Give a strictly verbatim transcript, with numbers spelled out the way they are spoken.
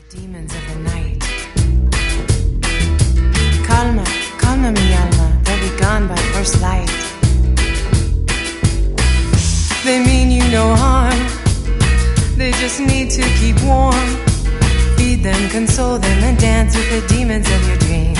Demons of the night. Calma, calma mi alma, they'll be gone by first light. They mean you no harm, they just need to keep warm. Feed them, console them, and dance with the demons of your dreams.